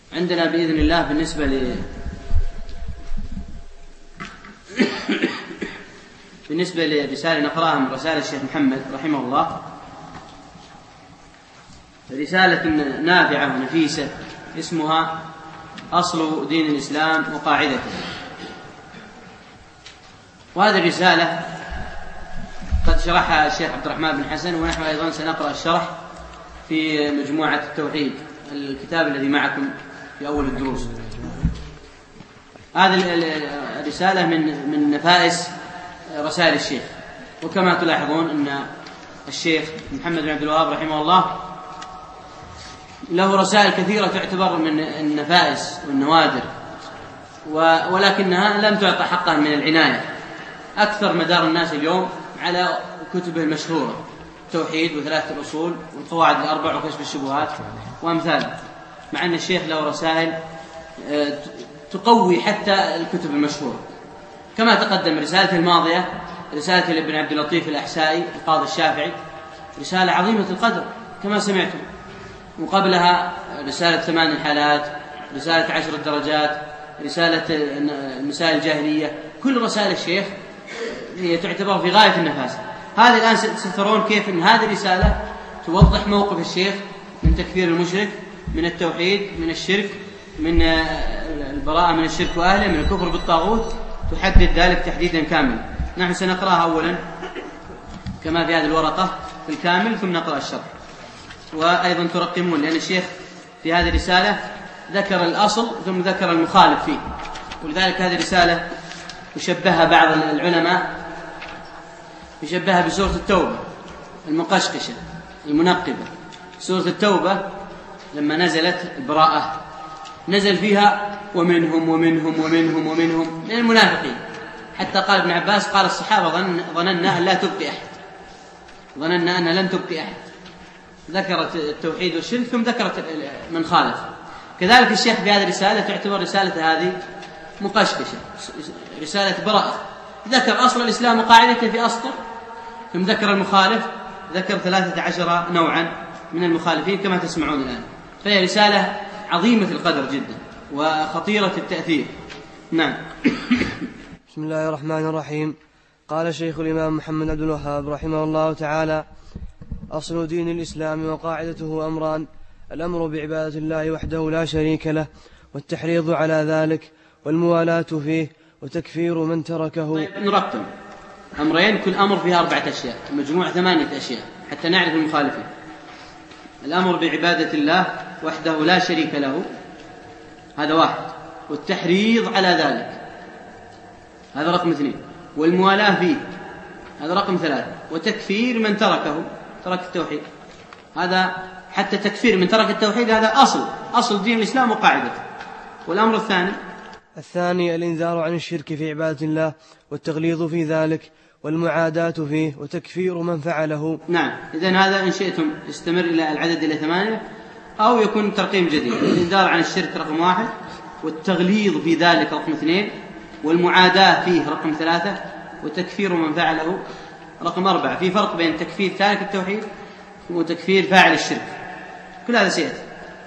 عندنا بإذن الله بالنسبة لرسالة نقرأها من رسالة الشيخ محمد رحمه الله، رسالة نافعة ونفيسة اسمها أصل دين الإسلام وقاعدته. وهذه الرسالة قد شرحها الشيخ عبد الرحمن بن حسن، ونحن أيضا سنقرأ الشرح في مجموعة التوحيد، الكتاب الذي معكم في أول الدروس. هذه الرسالة من نفائس رسائل الشيخ. وكما تلاحظون أن الشيخ محمد بن عبد الوهاب رحمه الله له رسائل كثيرة تعتبر من النفائس والنوادر، ولكنها لم تعطى حقها من العناية. أكثر مدار الناس اليوم على كتبه المشهورة، التوحيد وثلاثة الأصول والقواعد الأربع وكشف الشبهات وأمثاله، مع أن الشيخ له رسائل تقوي حتى الكتب المشهورة. كما تقدم رسالته الماضية، رسالة لابن عبد اللطيف الأحسائي القاضي الشافعي، رسالة عظيمة القدر كما سمعتم، وقبلها رسالة 8 الحالات، رسالة 10 الدرجات، رسالة المسائل الجاهلية. كل رسائل الشيخ هي تعتبر في غاية النفاسة. هذه الآن سترون كيف أن هذه الرسالة توضح موقف الشيخ من تكفير المشرك، من التوحيد، من الشرك، من البراءة من الشرك وأهله، من الكفر بالطاغوت، تحدد ذلك تحديدا كاملا. نحن سنقرأها أولا كما في هذه الورقة في الكامل، ثم نقرأ الشرح. وأيضا ترقمون، لأن الشيخ في هذه الرسالة ذكر الأصل ثم ذكر المخالف فيه، ولذلك هذه الرسالة يشبهها بعض العلماء يشبهها بسورة التوبة المقشقشة المنقبة. سورة التوبة لما نزلت البراءة نزل فيها ومنهم ومنهم ومنهم ومنهم من المنافقين، حتى قال ابن عباس قال الصحابة ظننا أن لا تبقي أحد، ظننا أن لن تبقي أحد. ذكرت التوحيد والشرك ثم ذكرت من خالف. كذلك الشيخ في هذه الرسالة تعتبر رسالة هذه مقشقشة، رسالة براءة. ذكر أصل الإسلام وقاعدته في أسطر، ثم ذكر المخالف، ذكر 13 نوعا من المخالفين كما تسمعون الآن. فهي رسالة عظيمة القدر جدا وخطيرة التأثير. نعم. بسم الله الرحمن الرحيم. قال شيخ الإمام محمد عبد الوهاب رحمه الله تعالى: أصل دين الإسلام وقاعدته أمران: الأمر بعبادة الله وحده لا شريك له، والتحريض على ذلك، والموالاة فيه، وتكفير من تركه. طيب نرقم أمرين، كل أمر فيها 4 أشياء، مجموع 8 أشياء حتى نعرف المخالفين. الأمر بعبادة الله وحده لا شريك له، هذا 1، والتحريض على ذلك، هذا رقم 2، والموالاة فيه، هذا رقم 3، وتكفير من ترك التوحيد. هذا حتى تكفير من ترك التوحيد هذا أصل دين الإسلام وقاعدته. والأمر الثاني الإنذار عن الشرك في عبادة الله، والتغليظ في ذلك، والمعاداة فيه، وتكفير من فعله. نعم. إذن هذا إن شئتم استمر إلى العدد إلى 8، أو يكون ترقيم جديد. الإنذار عن الشرك رقم 1، والتغليظ في ذلك رقم 2، والمعاداة فيه رقم 3، وتكفير من فعله رقم 4. في فرق بين تكفير تارك التوحيد وتكفير فاعل الشرك، كل هذا سيأتي.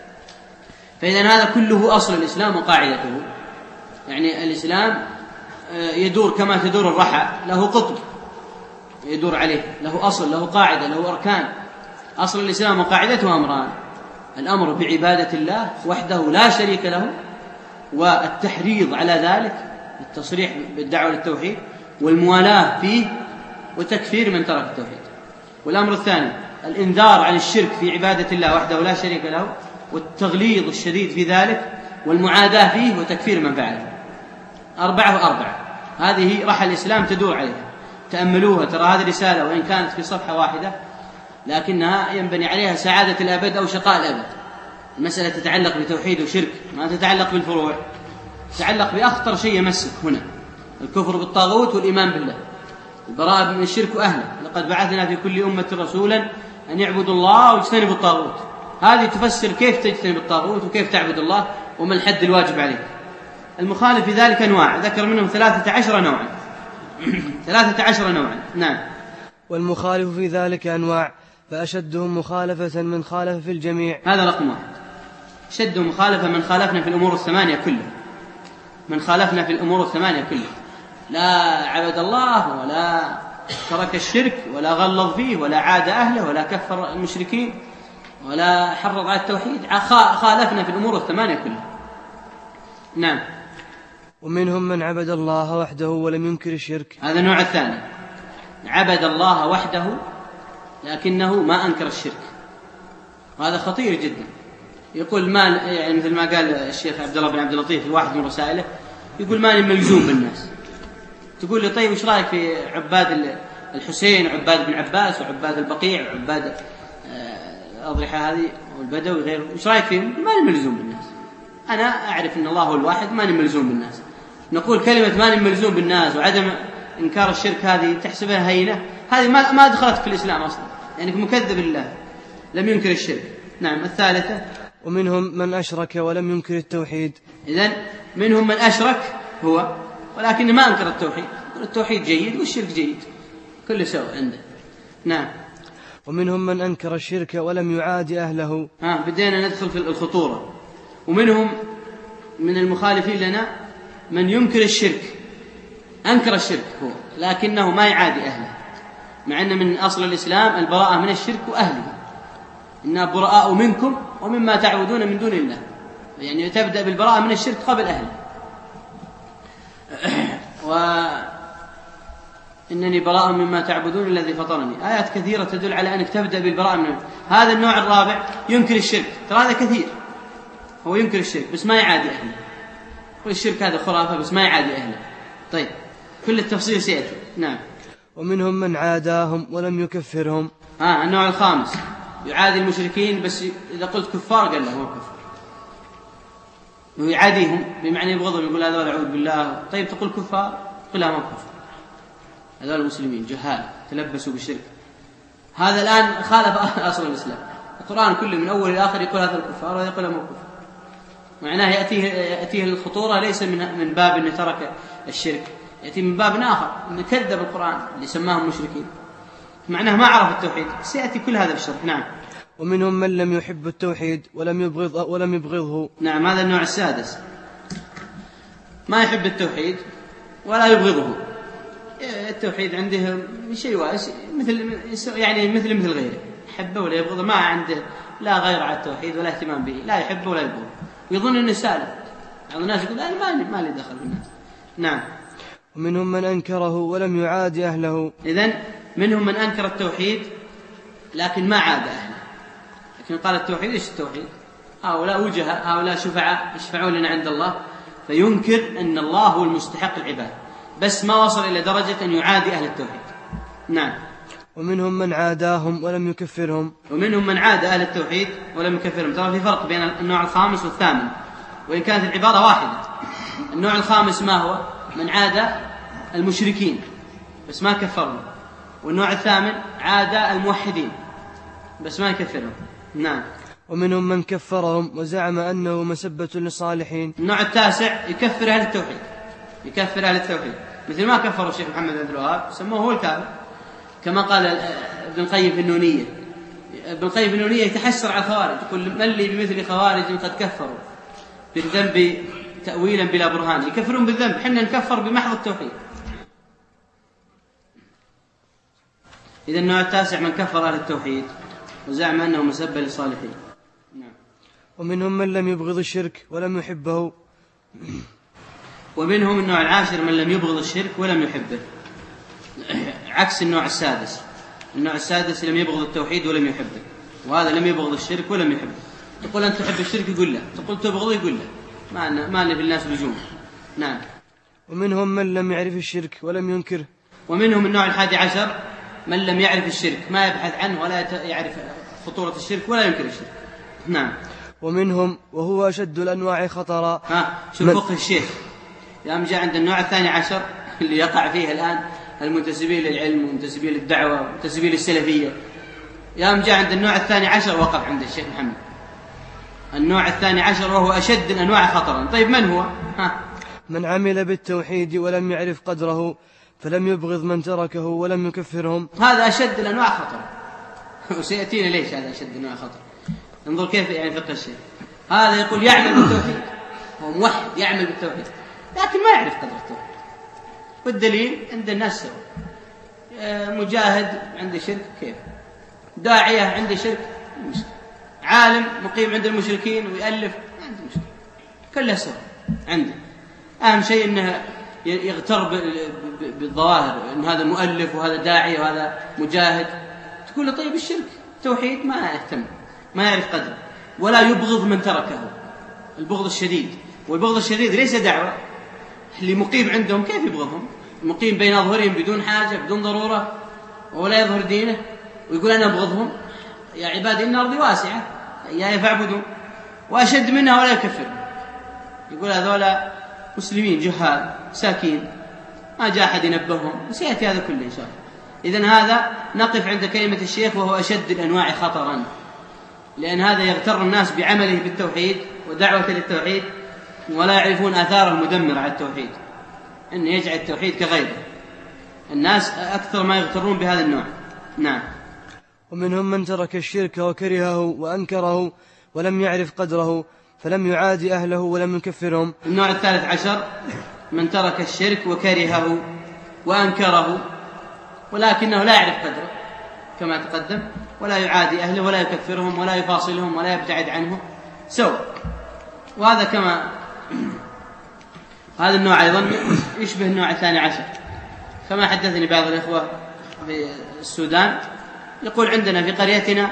فإذن هذا كله أصل الإسلام وقاعدته. يعني الإسلام يدور كما تدور الرحى، له قطب يدور عليه، له أصل، له قاعدة، له أركان. أصل الإسلام وقاعدته أمران: الأمر بعبادة الله وحده لا شريك له، والتحريض على ذلك، التصريح بالدعوة للتوحيد، والموالاة فيه، وتكفير من ترك التوحيد. والأمر الثاني الإنذار عن الشرك في عبادة الله وحده لا شريك له، والتغليظ الشديد في ذلك، والمعاداة فيه، وتكفير من فعله. 4 و4. هذه رحى الإسلام تدور عليها. تأملوها، ترى هذه الرسالة وإن كانت في صفحة واحدة لكنها ينبني عليها سعادة الأبد أو شقاء الأبد. المسألة تتعلق بتوحيد وشرك، ما تتعلق بالفروع، تتعلق بأخطر شيء يمسك هنا: الكفر بالطاغوت والإيمان بالله، البراءة من الشرك وأهله. لقد بعثنا في كل أمة رسولا أن يعبدوا الله واجتنبوا الطاغوت. هذه تفسر كيف تجتنب الطاغوت وكيف تعبد الله وما الحد الواجب عليك. المخالف في ذلك أنواع، ذكر منهم 13 نوعا. 13 نوعا. نعم. والمخالف في ذلك أنواع، فأشدهم مخالفة من خالف في الجميع. هذا رقم 1. شد مخالفة من خالفنا في الأمور الثمانية كلها، من خالفنا في الأمور الثمانية كلها، لا عبد الله ولا ترك الشرك ولا غلظ فيه ولا عاد أهله ولا كفر المشركين ولا حرض على التوحيد، خالفنا في الأمور الثمانية كلها. نعم. ومنهم من عبد الله وحده ولم ينكر الشرك. هذا النوع الثاني، عبد الله وحده لكنه ما أنكر الشرك، وهذا خطير جدا. يقول ما يعني مثل ما قال الشيخ عبد الله بن عبد اللطيف في واحد من رسائله، يقول ماني ملزوم بالناس. تقول لي طيب وش رايك في عباد الحسين وعباد بن عباس وعباد البقيع وعباد الأضرحة هذه والبدوي غيره، وش رايك فيهم؟ ماني ملزوم بالناس، أنا أعرف أن الله هو الواحد، ماني ملزوم بالناس. نقول كلمة ماني ملزوم بالناس وعدم إنكار الشرك هذه تحسبها هينة، هذه ما دخلت في الإسلام أصلا، يعني مكذب لله، لم ينكر الشرك. نعم. الثالثة، ومنهم من أشرك ولم ينكر التوحيد. إذن منهم من أشرك هو ولكن ما أنكر التوحيد، التوحيد جيد والشرك جيد، كل سوء عنده. نعم. ومنهم من أنكر الشرك ولم يعاد أهله. بدينا ندخل في الخطورة. ومنهم من المخالفين لنا من ينكر الشرك، أنكر الشرك هو لكنه ما يعادي أهله، مع أن من أصل الإسلام البراءة من الشرك وأهله، إنا براء منكم ومما تعبدون من دون الله، يعني تبدأ بالبراءة من الشرك قبل أهله. وإنني براء مما تعبدون الذي فطرني، آيات كثيرة تدل على أنك تبدأ بالبراءة منه. هذا النوع الرابع ينكر الشرك، ترى هذا كثير، هو ينكر الشرك بس ما يعادي أهله، والشرك هذا خرافة بس ما يعادي أهله. طيب كل التفصيل سيأتي. نعم. ومنهم من عاداهم ولم يكفرهم. النوع الخامس يعادي المشركين بس إذا قلت كفار قال له هو كفر، ويعاديهم بمعنى يبغضهم، يقول هذول أعوذ بالله. طيب تقول كفار، قل لا ما كفر، هذول المسلمين جهال تلبسوا بالشرك. هذا الآن خالف أصل الإسلام، القرآن كله من أول إلى آخر يقول هذا الكفار وهذا يقول ما كفر، معناه يأتيه الخطورة ليس من باب أنه ترك الشرك، يأتي من باب آخر أنه كذب القرآن اللي سماهم مشركين، معناه ما عرف التوحيد. سيأتي كل هذا في الشرح. نعم. ومنهم من لم يحب التوحيد ولم يبغضه. نعم. هذا النوع السادس، ما يحب التوحيد ولا يبغضه. التوحيد عنده شيء مثل غيره، يحبه ولا يبغضه، ما عنده لا غير على التوحيد ولا اهتمام به، لا يحبه ولا يبغضه، ويظن أنه سالم. بعض الناس يقول أنا ما لي دخل بالناس. نعم. ومنهم من أنكره ولم يعاد أهله. إذن منهم من أنكر التوحيد لكن ما عاد أهله، لكن قال التوحيد إيش التوحيد؟ هؤلاء وجهاء، هؤلاء شفعاء يشفعون لنا عند الله، فينكر أن الله هو المستحق العباد، بس ما وصل إلى درجة أن يعادي أهل التوحيد. نعم. ومنهم من عاداهم ولم يكفرهم. ومنهم من عاد أهل التوحيد ولم يكفرهم. ترى في فرق بين النوع الخامس والثامن، وإن كانت العبارة واحدة. النوع الخامس ما هو؟ من عاد المشركين بس ما كفرهم، والنوع الثامن عاد الموحدين بس ما يكفرهم. نعم. ومنهم من كفرهم وزعم أنه مسبة للصالحين. النوع التاسع يكفر أهل التوحيد، يكفر أهل التوحيد مثل ما كفروا الشيخ محمد عبد الوهاب سموه هو الكافر، كما قال ابن القيم في النونية. ابن القيم في النونية يتحسر على الخوارج، يقول من لي بمثل خوارج قد كفروا بالذنب تأويلا بلا برهان. يكفرون بالذنب، حنا نكفر بمحض التوحيد. إذا النوع التاسع من كفر أهل التوحيد وزعم أنه مسبة للصالحين. نعم. ومنهم من لم يبغض الشرك ولم يحبه. ومنهم النوع العاشر من لم يبغض الشرك ولم يحبه، عكس النوع السادس. النوع السادس لم يبغض التوحيد ولم يحبه، وهذا لم يبغض الشرك ولم يحبه. تقول أنت تحب الشرك يقول لا، تقول تبغضه يقول لا، ما لي في الناس لزوم. نعم. ومنهم من لم يعرف الشرك ولم ينكره. ومنهم النوع 11 من لم يعرف الشرك، ما يبحث عنه ولا يعرف خطورة الشرك ولا ينكر الشرك. نعم. ومنهم وهو أشد الأنواع خطرا. شوف فقه الشيخ يوم جاء عند النوع 12 اللي يقع فيه الآن المنتسبين للعلم ومنتسبين للدعوة ومنتسبين للسلفية، يوم جاء عند النوع 12 وقف عند الشيخ محمد. النوع 12 وهو أشد الأنواع خطرا. طيب من هو؟ من عمل بالتوحيد ولم يعرف قدره فلم يبغض من تركه ولم يكفرهم. هذا أشد الأنواع خطرا، وسيأتينا ليش هذا أشد الأنواع خطرا. انظر كيف يعني فقه الشيخ. هذا يقول يعمل بالتوحيد، هو موحد يعمل بالتوحيد لكن ما يعرف قدر التوحيد. والدليل عند الناس سوا، مجاهد عنده شرك كيف، داعية عنده شرك مشكلة، عالم مقيم عند المشركين ويألف عنده مشكلة، كلها سوا عنده. أهم شيء أنه يغتر بالظواهر، أن هذا مؤلف وهذا داعية وهذا مجاهد، تقول له طيب الشرك توحيد ما يهتم، ما يعرف قدره، ولا يبغض من تركه، البغض الشديد. والبغض الشديد ليس دعوة، اللي مقيم عندهم كيف يبغضهم؟ مقيم بين أظهرهم بدون حاجة بدون ضرورة ولا يظهر دينه ويقول أنا أبغضهم. يا عبادي إن أرضي واسعة إياي فاعبدون. وأشد منها ولا يكفر، يقول هذولا مسلمين جهال ساكين ما جاء أحد ينبههم، وسيأتي هذا كله إن شاء الله. إذن هذا نقف عند كلمة الشيخ وهو أشد الأنواع خطرا، لأن هذا يغتر الناس بعمله بالتوحيد ودعوة للتوحيد ولا يعرفون آثاره المدمرة على التوحيد، أن يجعل التوحيد كغيره. الناس أكثر ما يغترون بهذا النوع. نعم. ومنهم من ترك الشرك وكرهه وأنكره ولم يعرف قدره فلم يعادي أهله ولم يكفرهم. النوع الثالث عشر من ترك الشرك وكرهه وأنكره ولكنه لا يعرف قدره كما تقدم، ولا يعادي أهله ولا يكفرهم ولا يفاصلهم ولا يبتعد عنه سوى. وهذا كما هذا النوع أيضا يشبه النوع الثاني عشر، كما حدثني بعض الإخوة في السودان يقول عندنا في قريتنا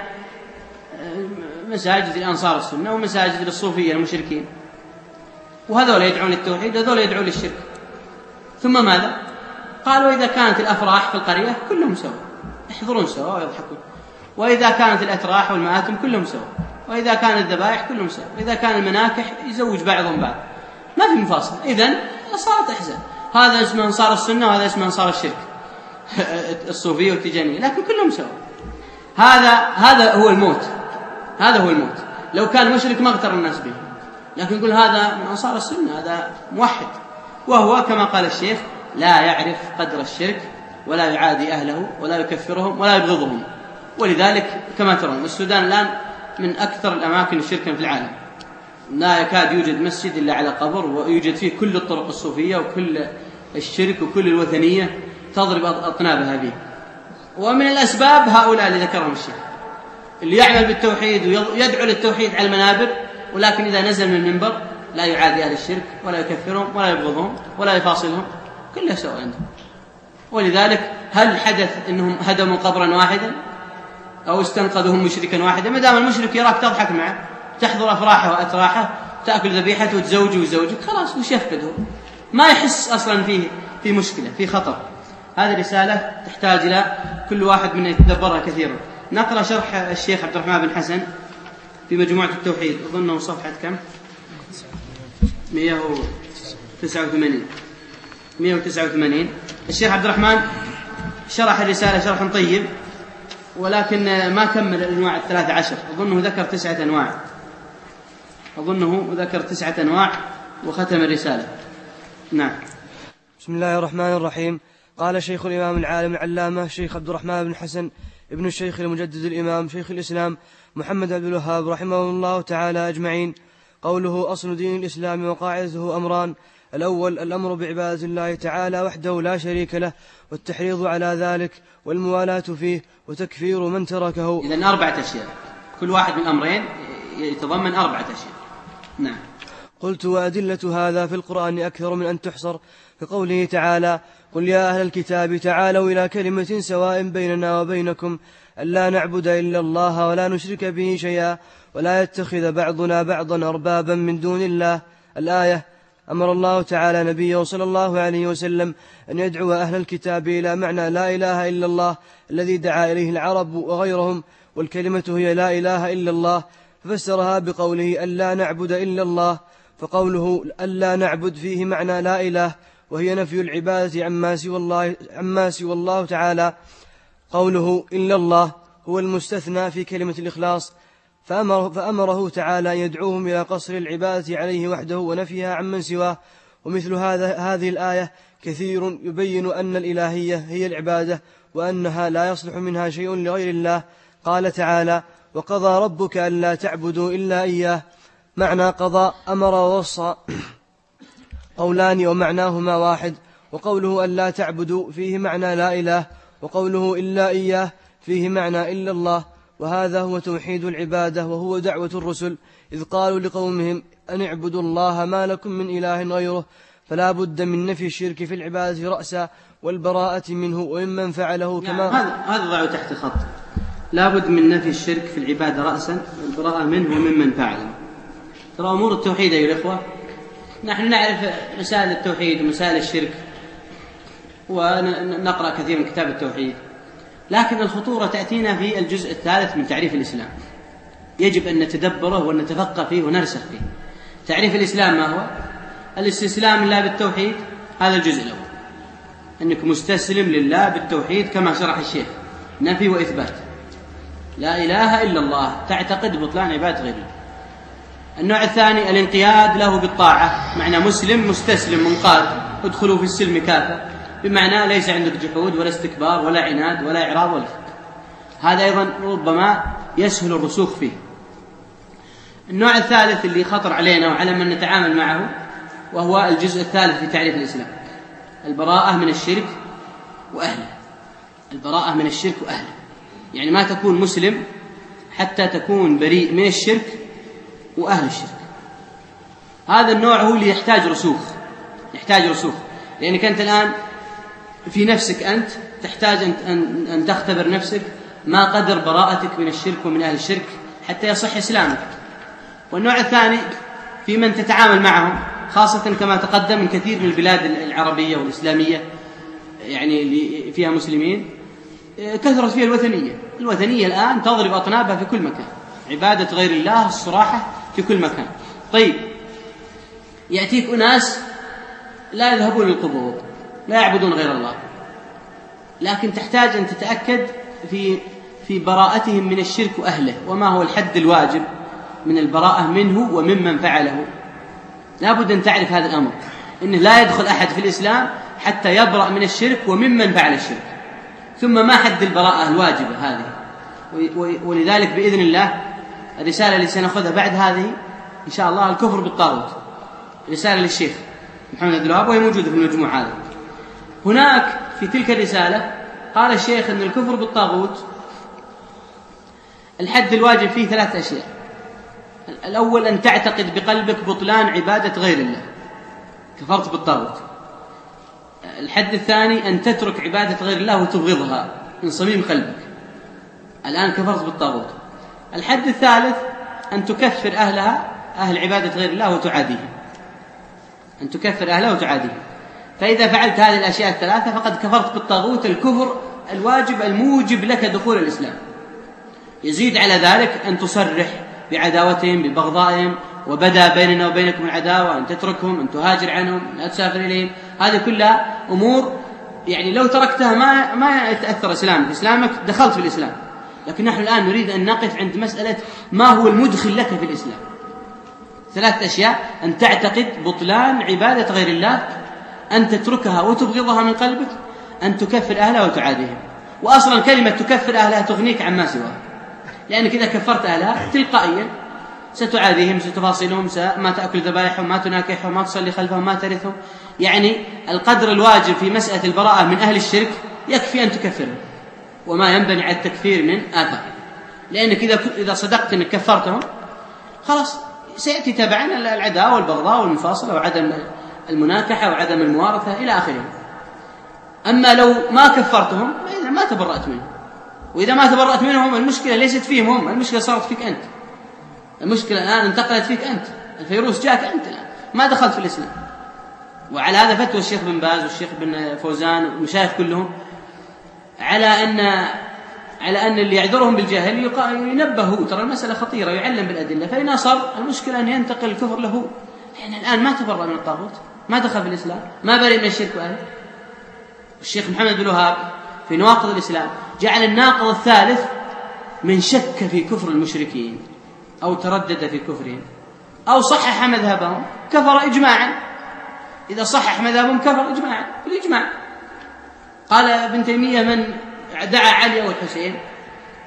مساجد الأنصار السنة ومساجد للصوفية المشركين، وهذول يدعون للتوحيد وهذول يدعون للشرك. ثم ماذا؟ قالوا إذا كانت الأفراح في القرية كلهم سوا يحضرون سوا ويضحكون، وإذا كانت الأتراح والمآتم كلهم سوا، وإذا كانت الذبائح كلهم سوا، وإذا كان المناكح يزوج بعضهم بعض، ما في مفاصل. إذن صارت أحزاب، هذا اسمه أنصار السنة وهذا اسمه أنصار الشرك الصوفية والتجانية، لكن كلهم سوا. هذا هو الموت، هذا هو الموت. لو كان مشرك ما اغتر الناس به، لكن يقول هذا من أنصار السنة، هذا موحد، وهو كما قال الشيخ لا يعرف قدر الشرك ولا يعادي أهله ولا يكفرهم ولا يبغضهم. ولذلك كما ترون السودان الآن من أكثر الأماكن شركا في العالم، لا يكاد يوجد مسجد إلا على قبر، ويوجد فيه كل الطرق الصوفية وكل الشرك وكل الوثنية تضرب أطنابها به. ومن الأسباب هؤلاء اللي ذكرهم الشيخ، اللي يعمل بالتوحيد ويدعو للتوحيد على المنابر، ولكن إذا نزل من المنبر لا يعادي أهل الشرك ولا يكفرهم ولا يبغضهم ولا يفاصلهم، كلها سواء عندهم. ولذلك هل حدث أنهم هدموا قبرا واحدا أو استنقذهم مشركا واحدا؟ ما دام المشرك يراك تضحك معه، تحضر أفراحه وأتراحه، تأكل ذبيحته وتزوجه ويزوجك، خلاص وش يفقده؟ ما يحس أصلا في مشكلة، في خطر. هذه رسالة تحتاج إلى كل واحد منا يتدبرها كثيرا. نقرأ شرح الشيخ عبد الرحمن بن حسن في مجموعة التوحيد، أظنه صفحة كم؟ 189. الشيخ عبد الرحمن شرح الرسالة شرحا طيب، ولكن ما كمل الأنواع 13. أظنه ذكر 9 أنواع وختم الرسالة. نعم. بسم الله الرحمن الرحيم. قال شيخ الإمام العالم العلامة شيخ عبد الرحمن بن حسن ابن الشيخ المجدد الإمام شيخ الإسلام محمد عبد الوهاب رحمه الله تعالى أجمعين: قوله أصل دين الإسلام وقاعدته أمران: الأول الأمر بعبادة الله تعالى وحده لا شريك له، والتحريض على ذلك والموالاة فيه، وتكفير من تركه. إذن 4 أشياء، كل واحد من الأمرين يتضمن 4 أشياء. نعم. قلت: وأدلة هذا في القرآن أكثر من أن تحصر، كقوله تعالى: قل يا أهل الكتاب تعالوا إلى كلمة سواء بيننا وبينكم ألا نعبد إلا الله ولا نشرك به شيئا ولا يتخذ بعضنا بعضا أربابا من دون الله. الآية. أمر الله تعالى نبيه صلى الله عليه وسلم أن يدعو أهل الكتاب إلى معنى لا إله إلا الله الذي دعا إليه العرب وغيرهم، والكلمة هي لا إله إلا الله، ففسرها بقوله ألا نعبد إلا الله، فقوله ألا نعبد فيه معنى لا إله، وهي نفي العبادة عما سوى الله تعالى. قوله إلا الله هو المستثنى في كلمة الإخلاص، فأمره تعالى أن يدعوهم إلى قصر العبادة عليه وحده ونفيها عمن سواه. ومثل هذه الآية كثير يبين أن الإلهية هي العبادة، وأنها لا يصلح منها شيء لغير الله. قال تعالى: وقضى ربك ألا تعبدوا إلا إياه، معنى قضى أمر ووصى قولان ومعناهما واحد. وقوله أن لا تعبدوا فيه معنى لا إله، وقوله إلا إياه فيه معنى إلا الله. وهذا هو توحيد العبادة، وهو دعوة الرسل إذ قالوا لقومهم أن اعبدوا الله ما لكم من إله غيره. فلا بد من نفي الشرك في العبادة رأسا والبراءة منه وممن فعله. كما هذا ضعوا تحت خط، لا بد من نفي الشرك في العبادة رأسا والبراءة منه وممن فعله. ترى أمور التوحيد أيها الإخوة، نحن نعرف مسائل التوحيد ومسائل الشرك ونقرأ كثير من كتاب التوحيد، لكن الخطورة تأتينا في الجزء الثالث من تعريف الإسلام، يجب أن نتدبره ونتفقه فيه ونرسخ فيه. تعريف الإسلام ما هو؟ الاستسلام لله بالتوحيد، هذا الجزء الأول، أنك مستسلم لله بالتوحيد كما شرح الشيخ، نفي وإثبات، لا إله إلا الله، تعتقد بطلان عبادة غير الله. النوع الثاني الانقياد له بالطاعة، معنى مسلم مستسلم منقاد، ادخلوا في السلم كافة، بمعنى ليس عندك جحود ولا استكبار ولا عناد ولا إعراض ولا فك. هذا أيضا ربما يسهل الرسوخ فيه. النوع الثالث اللي خطر علينا وعلى من نتعامل معه، وهو الجزء الثالث في تعريف الإسلام، البراءة من الشرك وأهله. البراءة من الشرك وأهله، يعني ما تكون مسلم حتى تكون بريء من الشرك وأهل الشرك. هذا النوع هو اللي يحتاج رسوخ، لأنك أنت الآن في نفسك أنت تحتاج أن تختبر نفسك ما قدر براءتك من الشرك ومن أهل الشرك حتى يصح إسلامك. والنوع الثاني في من تتعامل معهم، خاصة كما تقدم من كثير من البلاد العربية والإسلامية يعني اللي فيها مسلمين كثرت فيها الوثنية الآن تضرب أطنابها في كل مكان، عبادة غير الله الصراحة في كل مكان. طيب، يأتيك أناس لا يذهبون للقبور، لا يعبدون غير الله، لكن تحتاج أن تتأكد في براءتهم من الشرك وأهله، وما هو الحد الواجب من البراءة منه وممن فعله. لا بد أن تعرف هذا الأمر، إنه لا يدخل أحد في الإسلام حتى يبرأ من الشرك وممن فعل الشرك. ثم ما حد البراءة الواجبة هذه؟ ولذلك بإذن الله الرسالة اللي سنأخذها بعد هذه إن شاء الله الكفر بالطاغوت، رسالة للشيخ محمد عبد الوهاب، وهي موجودة في المجموع هذا. هناك في تلك الرسالة قال الشيخ أن الكفر بالطاغوت الحد الواجب فيه 3 أشياء. الأول أن تعتقد بقلبك بطلان عبادة غير الله، كفرت بالطاغوت. الحد الثاني أن تترك عبادة غير الله وتبغضها من صميم قلبك، الآن كفرت بالطاغوت. الحد الثالث أن تكفر أهل عبادة غير الله وتعاديهم، أن تكفر أهلها وتعاديهم. فإذا فعلت هذه الأشياء الثلاثة فقد كفرت بالطاغوت الكفر الواجب الموجب لك دخول الإسلام. يزيد على ذلك أن تصرح بعداوتهم ببغضائهم، وبدأ بيننا وبينكم العداوة، أن تتركهم، أن تهاجر عنهم، لا تسافر إليهم. هذه كلها أمور يعني لو تركتها ما يتأثر إسلامك، دخلت في الإسلام. لكن نحن الآن نريد أن نقف عند مسألة ما هو المدخل لك في الإسلام. 3 أشياء: أن تعتقد بطلان عبادة غير الله، أن تتركها وتبغضها من قلبك، أن تكفر أهلها وتعاديهم. وأصلا كلمة تكفر أهلها تغنيك عما سواها، لأنك إذا كفرت أهلها تلقائيا ستعاديهم، ستفاصلهم، ما تأكل ذبائحهم، ما تناكحهم، ما تصلي خلفهم، ما ترثهم. يعني القدر الواجب في مسألة البراءة من أهل الشرك يكفي أن تكفرهم، وما ينبني على التكفير من آثار. لأنك إذا صدقت أنك كفرتهم خلاص سيأتي تبعا العداوة والبغضاء والمفاصلة وعدم المناكحة وعدم الموارثة إلى آخره. أما لو ما كفرتهم إذا ما تبرأت منهم، وإذا ما تبرأت منهم المشكلة ليست فيهم هم، المشكلة صارت فيك أنت. المشكلة الآن انتقلت فيك أنت، الفيروس جاك أنت الآن، ما دخلت في الإسلام. وعلى هذا فتوى الشيخ بن باز والشيخ بن فوزان والمشايخ كلهم على أن اللي يعذرهم بالجهل ينبهوا، ترى المسألة خطيرة، يعلم بالأدلة. فإن أصر المشكلة أن ينتقل الكفر له، لأن الآن ما تبرأ من الطاغوت، ما دخل في الإسلام، ما برئ من الشرك وأهله. الشيخ محمد بن الوهاب في نواقض الإسلام جعل الناقض الثالث من شك في كفر المشركين أو تردد في كفرهم أو صحح مذهبهم كفر إجماعا. إذا صحح مذهبهم كفر إجماعا بالإجماع. قال ابن تيمية: من دعا علي أو الحسين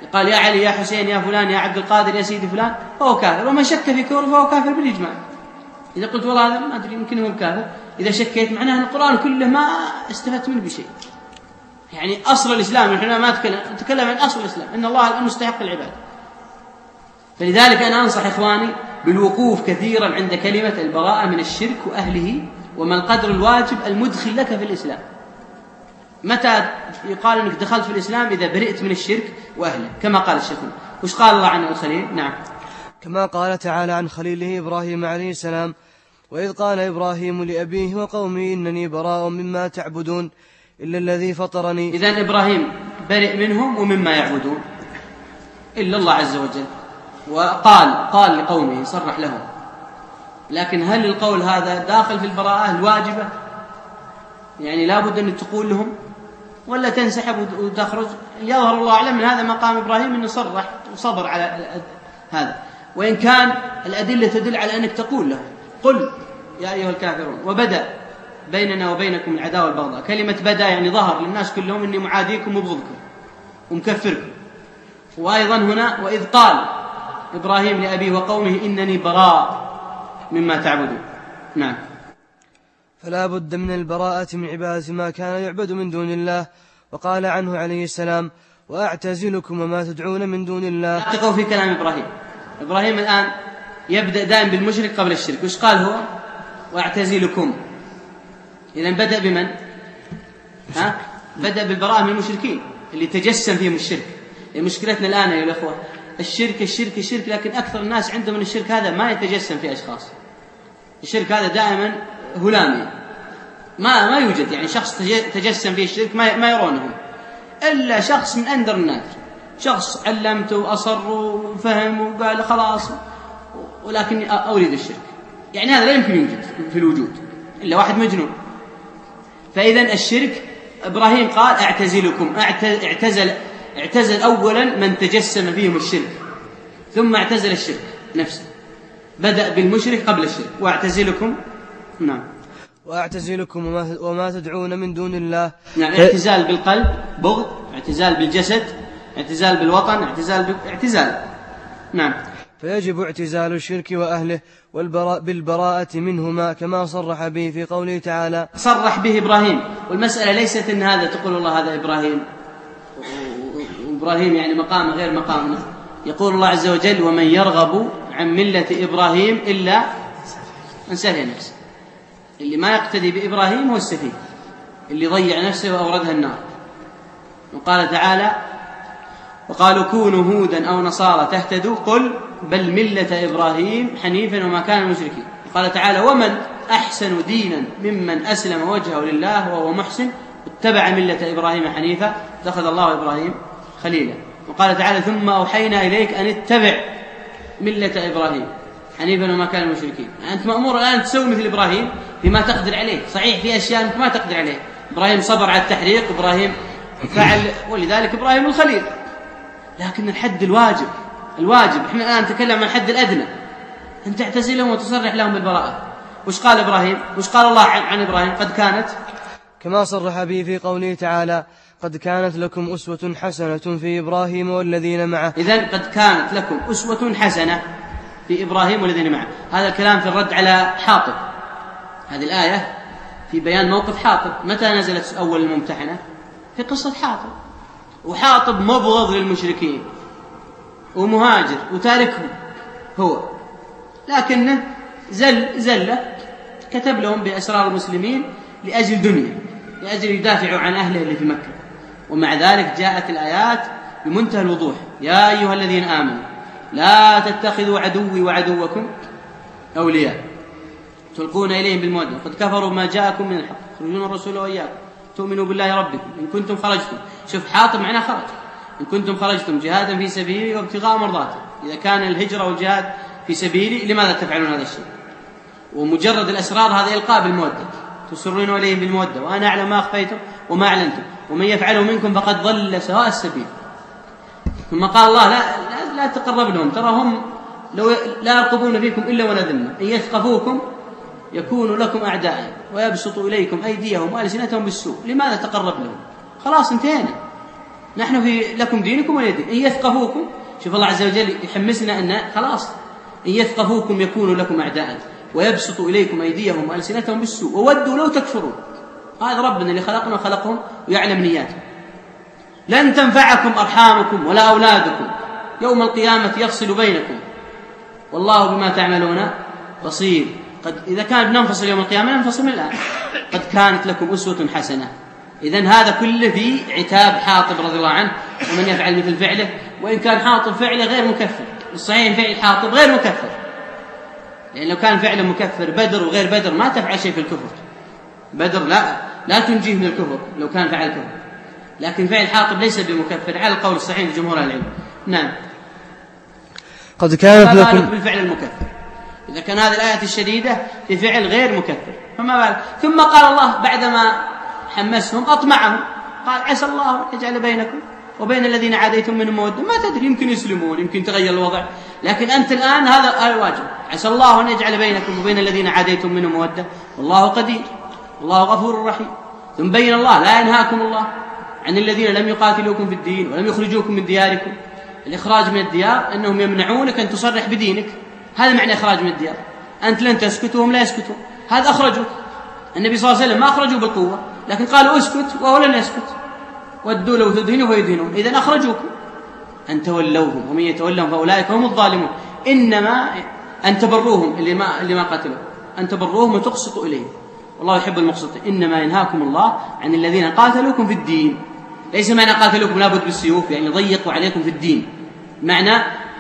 قال يا علي يا حسين يا فلان يا عبد القادر يا سيدي فلان فهو كافر، ومن شك في كفره فهو كافر بالإجماع. إذا قلت والله هذا ما أدري يمكن هو الكافر، إذا شكيت معناه أن القرآن كله ما استفدت منه بشيء. يعني أصل الإسلام، نحن ما نتكلم عن أصل الإسلام، إن الله الآن مستحق العبادة. فلذلك أنا أنصح إخواني بالوقوف كثيرا عند كلمة البراءة من الشرك وأهله، وما القدر الواجب المدخل لك في الإسلام. متى يقال أنك دخلت في الإسلام؟ إذا برئت من الشرك وأهله، كما قال الشيخ. وش قال الله عن الخليل؟ نعم، كما قال تعالى عن خليله إبراهيم عليه السلام: وإذ قال إبراهيم لأبيه وقومه إنني براء مما تعبدون إلا الذي فطرني. إذن إبراهيم برئ منهم ومما يعبدون إلا الله عز وجل، وقال لقومه، صرح لهم. لكن هل القول هذا داخل في البراءة الواجبة؟ يعني لا بد أن تقول لهم ولا تنسحب وتخرج؟ يظهر الله أعلم من هذا مقام إبراهيم أنه صرح وصبر على هذا، وإن كان الأدلة تدل على أنك تقول له قل يا أيها الكافرون، وبدأ بيننا وبينكم العداوة والبغضاء. كلمة بدأ يعني ظهر للناس كلهم أني معاديكم ومبغضكم ومكفركم. وأيضا هنا وإذ قال إبراهيم لأبيه وقومه إنني براء مما تعبدون. نعم. فلا بد من البراءة من عبادة ما كان يعبد من دون الله. وقال عنه عليه السلام: وأعتزلكم وما تدعون من دون الله. تقوا في كلام إبراهيم الآن يبدأ دائما بالمشرك قبل الشرك. وش قال هو؟ وأعتزلكم. إذن بدأ بمن؟ بدأ بالبراءة من المشركين اللي تجسم فيهم الشرك. مشكلتنا الآن يا الأخوة الشرك، لكن أكثر الناس عندهم الشرك هذا ما يتجسم في أشخاص. الشرك هذا دائما هلامي، ما يوجد يعني شخص تجسم فيه الشرك ما يرونه إلا شخص من أندر الناس، شخص علمته وأصر وفهم وقال خلاص ولكن أريد الشرك. يعني هذا لا يمكن يوجد في الوجود إلا واحد مجنون. فإذن الشرك إبراهيم قال أعتزلكم، اعتزل أولا من تجسم فيهم الشرك، ثم اعتزل الشرك نفسه. بدأ بالمشرك قبل الشرك. واعتزلكم. نعم. وأعتزلكم وما تدعون من دون الله. نعم. اعتزال بالقلب بغض، اعتزال بالجسد، اعتزال بالوطن، اعتزال. نعم. فيجب اعتزال الشرك وأهله بالبراءة منهما، كما صرح به في قوله تعالى. صرح به إبراهيم. والمسألة ليست إن هذا تقول الله هذا إبراهيم يعني مقام غير مقامنا. يقول الله عز وجل: ومن يرغب عن ملة إبراهيم إلا من سفه نفسه. اللي ما يقتدي بإبراهيم هو السفيه اللي ضيع نفسه وأوردها النار. وقال تعالى: وقالوا كونوا هودا أو نصارى تهتدوا قل بل ملة إبراهيم حنيفا وما كان المشركين. قال تعالى: ومن أحسن دينا ممن أسلم وجهه لله وهو محسن اتبع ملة إبراهيم حنيفا اتخذ الله إبراهيم خليلا. وقال تعالى: ثم أوحينا إليك أن اتبع ملة إبراهيم حنيفا وما كان المشركين. أنت مأمور الآن تسوي مثل إبراهيم فيما تقدر عليه. صحيح في أشياء أنت ما تقدر عليه. إبراهيم صبر على التحريق، إبراهيم فعل، ولذلك إبراهيم الخليل. لكن الحد الواجب إحنا الآن نتكلم عن الحد الأدنى، أن تعتزلهم وتصرح لهم بالبراءة. وش قال إبراهيم؟ وش قال الله عن إبراهيم؟ قد كانت، كما صرح به في قوله تعالى: قد كانت لكم أسوة حسنة في إبراهيم والذين معه. إذن قد كانت لكم أسوة حسنة في إبراهيم والذين معه. هذا الكلام في الرد على حاطب. هذه الآية في بيان موقف حاطب. متى نزلت أول الممتحنة؟ في قصة حاطب. وحاطب مبغض للمشركين ومهاجر وتاركهم هو، لكنه زلة كتب لهم بأسرار المسلمين لأجل دنيا، لأجل يدافعوا عن أهله اللي في مكة. ومع ذلك جاءت الآيات بمنتهى الوضوح: يا أيها الذين آمنوا لا تتخذوا عدوي وعدوكم أولياء تلقون إليهم بالمودة قد كفروا ما جاءكم من الحق تخرجون الرسول وإياكم تؤمنوا بالله ربكم إن كنتم خرجتم. شوف حاطب معناه خرج. إن كنتم خرجتم جهادا في سبيلي وابتغاء مرضاتي. إذا كان الهجرة والجهاد في سبيلي لماذا تفعلون هذا الشيء؟ ومجرد الأسرار هذا إلقاء بالمودة، تسرون إليهم بالمودة وأنا أعلم ما أخفيتم وما أعلنتم ومن يفعله منكم فقد ضل سواء السبيل. ثم قال الله: لا تقرب لهم، ترى هم لو لا يرقبون فيكم إلا ولا ذمة، إن يثقفوكم يكونوا لكم أعداء ويبسطوا إليكم أيديهم وألسنتهم بالسوء. لماذا تقرب لهم؟ خلاص انتهينا. نحن في لكم دينكم ولي دين. إن يثقفوكم، شوف الله عز وجل يحمسنا أن خلاص إن يثقفوكم يكونوا لكم أعداء ويبسطوا إليكم أيديهم وألسنتهم بالسوء وودوا لو تكفرون. هذا ربنا اللي خلقنا وخلقهم ويعلم نياتهم. لن تنفعكم أرحامكم ولا أولادكم يوم القيامة يفصل بينكم والله بما تعملون بصير. قد إذا كان بننفصل يوم القيامة ننفصل من الآن. قد كانت لكم أسوة حسنة. إذن هذا كله في عتاب حاطب رضي الله عنه ومن يفعل مثل فعله، وإن كان حاطب فعله غير مكفر. الصحيح فعل حاطب غير مكفر، لأن لو كان فعله مكفر بدر وغير بدر ما تفعل شيء في الكفر. بدر لا تنجيه من الكفر لو كان فعل كفر، لكن فعل حاطب ليس بمكفر على القول الصحيح لجمهور العلم. نعم. قد كانت لكم بالفعل المكفر، إذا كان هذه الآية الشديدة في فعل غير مكفر فما بالك. ثم قال الله بعدما حمسهم أطمعهم قال عسى الله أن يجعل بينكم وبين الذين عاديتم منهم مودة. ما تدري، يمكن يسلمون، يمكن تغير الوضع، لكن أنت الآن هذا الواجب. عسى الله أن يجعل بينكم وبين الذين عاديتم منهم مودة والله قدير والله غفور رحيم. ثم بين الله لا ينهاكم الله عن الذين لم يقاتلوكم في الدين ولم يخرجوكم من دياركم. الإخراج من الديار أنهم يمنعونك أن تصرح بدينك، هذا معنى إخراج من الديار. أنت لن تسكت وهم لا يسكتون، هذا أخرجوك. النبي صلى الله عليه وسلم ما أخرجوا بالقوة، لكن قالوا اسكت وهو لن يسكت. ودوا لو تدهنوا فيدهنون. إذن أخرجوكم. أن تولوهم ومن يتولهم فأولئك هم الظالمون. إنما أن تبروهم اللي ما قتلوا، أن تبروهم وتقسطوا إليهم والله يحب المقسطين. إنما ينهاكم الله عن الذين قاتلوكم في الدين. ليس معنى قاتلوكم لابد بالسيوف، يعني ضيقوا عليكم في الدين، معنى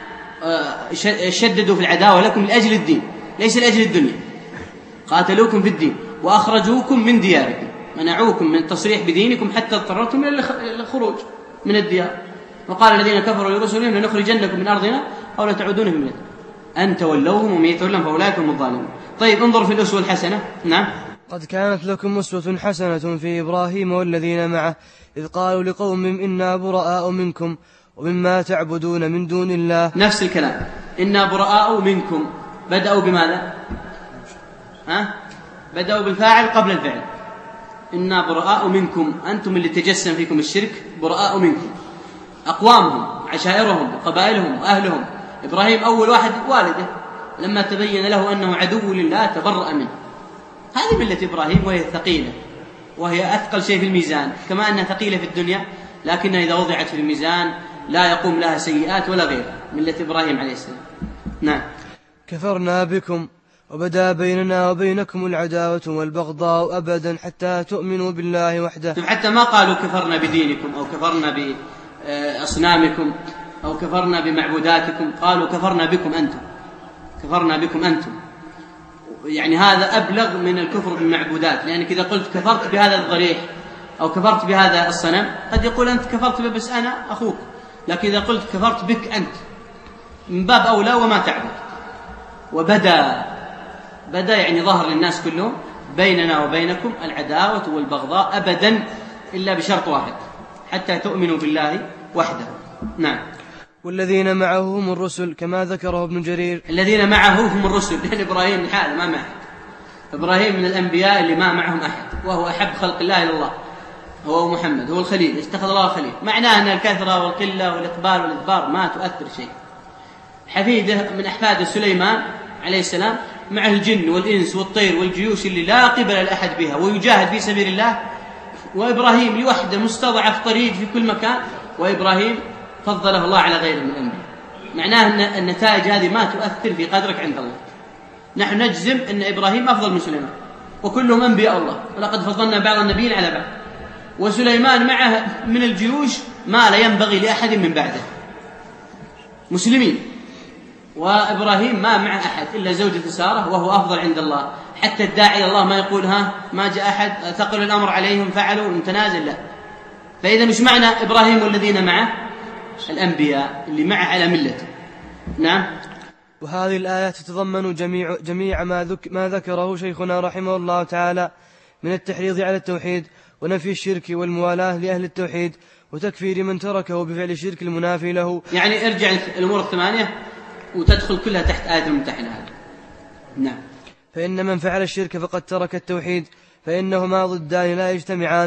شددوا في العداوة لكم لأجل الدين ليس لأجل الدنيا. قاتلوكم في الدين وأخرجوكم من دياركم، منعوكم من التصريح بدينكم حتى اضطررتم إلى الخروج من الديار. وقال الذين كفروا لرسلهم لنخرجنكم من أرضنا أو لتعودون في ملتنا أن تولوهم ومن يتولهم فأولئك هم الظالمون. طيب انظر في الأسوة الحسنة. نعم. قد كانت لكم أسوة حسنة في إبراهيم والذين معه إذ قالوا لقوم إنا براء منكم ومما تعبدون من دون الله. نفس الكلام، إنا براء منكم. بدأوا بماذا؟ بدأوا بالفاعل قبل الفعل. إنا براء منكم، أنتم اللي تجسم فيكم الشرك، براء منكم. أقوامهم عشائرهم وقبائلهم وأهلهم. إبراهيم أول واحد والده لما تبين له أنه عدو لله تبرأ منه. هذه ملة إبراهيم، وهي ثقيلة وهي أثقل شيء في الميزان، كما أنها ثقيلة في الدنيا لكنها إذا وضعت في الميزان لا يقوم لها سيئات ولا غيرها. ملة إبراهيم عليه السلام. نعم. كفرنا بكم وبدا بيننا وبينكم العداوة والبغضاء أبدا حتى تؤمنوا بالله وحده. حتى ما قالوا كفرنا بدينكم أو كفرنا بأصنامكم أو كفرنا بمعبوداتكم، قالوا كفرنا بكم أنتم. كفرنا بكم أنتم، يعني هذا أبلغ من الكفر بالمعبودات، لأنك إذا قلت كفرت بهذا الضريح أو كفرت بهذا الصنم قد يقول أنت كفرت به بس أنا أخوك، لكن إذا قلت كفرت بك أنت من باب أولى وما تعبد. وبدأ يعني ظهر للناس كلهم بيننا وبينكم العداوة والبغضاء أبدا إلا بشرط واحد، حتى تؤمنوا بالله وحده. نعم. والذين معه هم الرسل كما ذكره ابن جرير. الذين معه هم الرسل، لأن إبراهيم الحال ما معه. إبراهيم من الأنبياء اللي ما معهم أحد، وهو أحب خلق الله إلى الله، هو محمد، هو الخليل، اتخذ الله خليل. معناه أن الكثرة والقلة والإقبال والإدبار ما تؤثر شيء. حفيده من أحفاد سليمان عليه السلام مع الجن والإنس والطير والجيوش اللي لا قبل لأحد بها ويجاهد في سبيل الله، وإبراهيم لوحده مستضعف طريق في كل مكان، وإبراهيم فضله الله على غيره من الأنبياء. معناه أن النتائج هذه ما تؤثر في قدرك عند الله. نحن نجزم أن إبراهيم أفضل من سليمان، وكلهم أنبياء الله، ولقد فضلنا بعض النبيين على بعض. وسليمان معه من الجيوش ما لا ينبغي لأحد من بعده مسلمين، وإبراهيم ما مع أحد إلا زوجة سارة وهو أفضل عند الله. حتى الداعي إلى الله ما يقول ما جاء أحد ثقل الأمر عليهم فعلوا نتنازل، لا. فإذا مش معنى إبراهيم والذين معه الأنبياء اللي معه على ملته. نعم. وهذه الآية تتضمن جميع ما ذكره شيخنا رحمه الله تعالى من التحريض على التوحيد ونفي الشرك والموالاة لأهل التوحيد وتكفير من تركه بفعل الشرك المنافي له. يعني ارجع الأمور الثمانية وتدخل كلها تحت آية الممتحنة هذه. نعم. فإن من فعل الشرك فقد ترك التوحيد، فإنهما ضدان لا يجتمعان،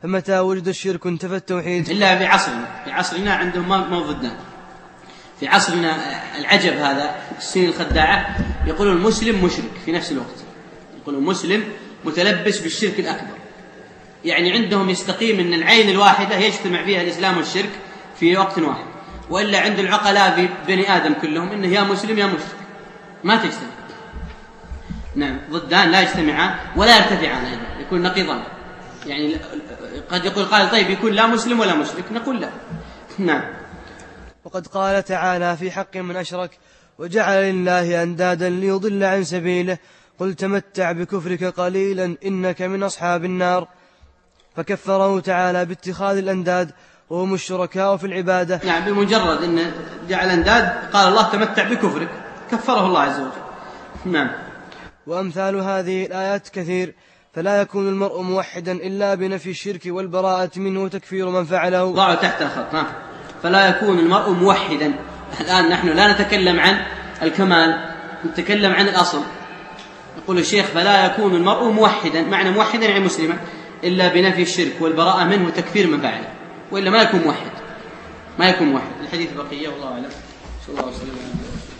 فمتى وجد الشرك انتفى التوحيد. إلا في عصرنا عندهم ما ضدنا. في عصرنا العجب هذا السنين الخداعة يقولون المسلم مشرك في نفس الوقت، يقولون مسلم متلبس بالشرك الأكبر. يعني عندهم يستقيم أن العين الواحدة يجتمع فيها الإسلام والشرك في وقت واحد، وإلا عند العقلاء بني آدم كلهم إنه يا مسلم يا مشرك، ما تجتمع. نعم، ضدان لا يجتمعان ولا يرتفعان أيضا، يكون نقيضان. يعني قد يقول قائل طيب يكون لا مسلم ولا مشرك، نقول لا. نعم. وقد قال تعالى في حق من أشرك وجعل لله أندادا ليضل عن سبيله قل تمتع بكفرك قليلا إنك من أصحاب النار. فكفره تعالى باتخاذ الأنداد وهم الشركاء في العبادة. نعم، بمجرد أن جعل أنداد قال الله تمتع بكفرك، كفره الله عز وجل. نعم. وأمثال هذه الآيات كثير، فلا يكون المرء موحدا إلا بنفي الشرك والبراءة منه وتكفير من فعله. ضعوا تحت الخط. فلا يكون المرء موحدا. الآن نحن لا نتكلم عن الكمال، نتكلم عن الأصل. يقول الشيخ فلا يكون المرء موحدا، معنى موحدا يعني مسلما، إلا بنفي الشرك والبراءة منه وتكفير من فعله، وإلا ما يكون موحد. الحديث بقية والله أعلم. صلى الله عليه وسلم.